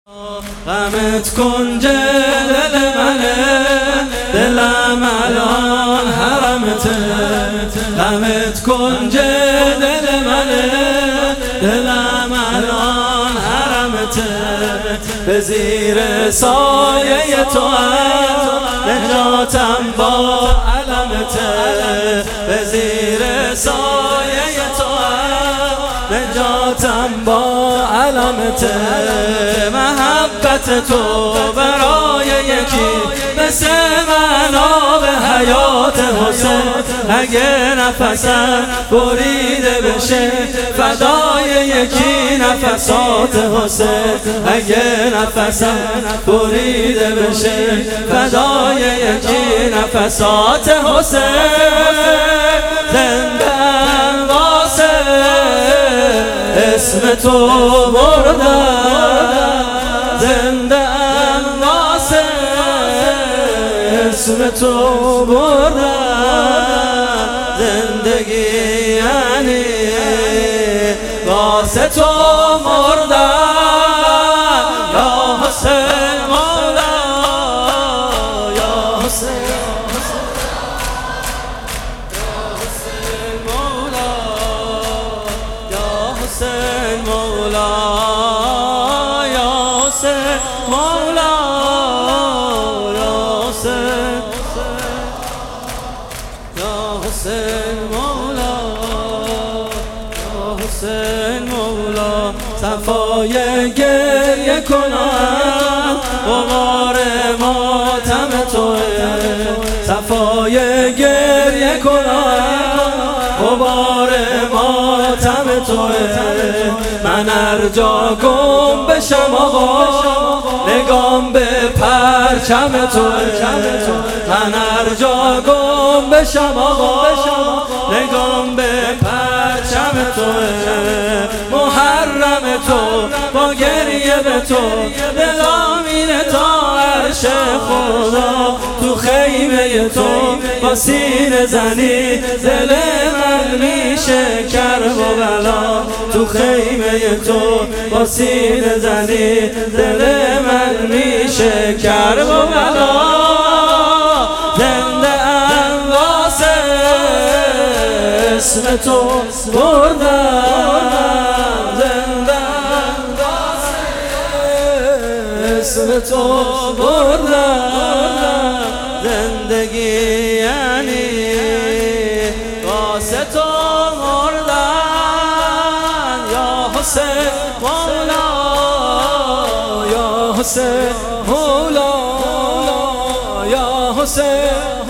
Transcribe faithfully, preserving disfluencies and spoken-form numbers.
غمت کنج دل منه، دلم الان حرمته. غمت کنج دل منه، دلم الان حرمته. به زیر سایه تو نجاتم با علمته. به زیر سایه تو نجاتم با علمته. محبت تو برای یکی مثل من آب حیات حسین. اگه نفسم بریده بشه فدای یکی نفسات حسین. اگه نفسم بریده بشه فدای یکی نفسات حسین. زنده‌ام واسه اسم تو بردم، زنده‌ام واسه اسم تو بردم. زندگی یعنی واسه تو مردم. یا حسین مولا، یا حسین حسین مولا، یا حسین مولا، یا حسین، یا حسین مولا، یا حسین مولا. صفای گریه کنم غبار ماتم توه. صفای گریه کنم غبار ماتم توه. من هر جا گم بشم آقا نگام به پرچم توه. من هر جا گم بشم آقا نگام به پرچم توه. محرم تو با گریه به تو دلامین تا عرش خدا. تو خیمه تو با سینه زنی دل من میشه کرب و بلا. تو خیمه تو با سینه زنی دل من میشه کرب و بلا. زنده‌ام واسه اسم تو بردم، زنده‌ام واسه اسم تو بردم. زندگی یعنی واسه تو مردن. یا حسین مولا، یا حسین مولا، یا حسین